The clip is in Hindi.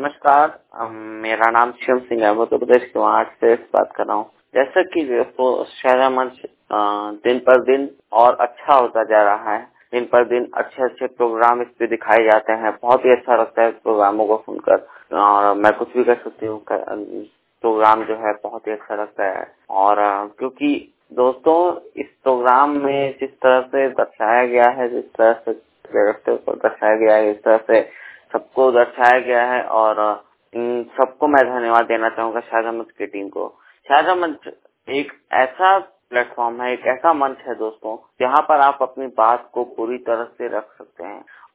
नमस्कार। मेरा नाम शिव सिंह है, मध्य प्रदेश के वार्ड से बात कर रहा हूँ। जैसा कि शायरा मंच दिन पर दिन और अच्छा होता जा रहा है। दिन पर दिन अच्छे अच्छे प्रोग्राम इस पे दिखाए जाते हैं। बहुत ही अच्छा लगता है इस प्रोग्रामों को सुनकर और मैं कुछ भी कर सकती हूँ। प्रोग्राम जो है बहुत ही अच्छा लगता है और क्योंकि दोस्तों इस प्रोग्राम में जिस तरह से दर्शाया गया है, जिस तरह से कैरेक्टर को दर्शाया गया है, इस तरह से सबको दर्शाया गया है और इन सबको मैं धन्यवाद देना चाहूंगा शायरा मंच की टीम को। शायरा मंच एक ऐसा प्लेटफॉर्म है, एक ऐसा मंच है दोस्तों, जहां पर आप अपनी बात को पूरी तरह से रख सकते हैं।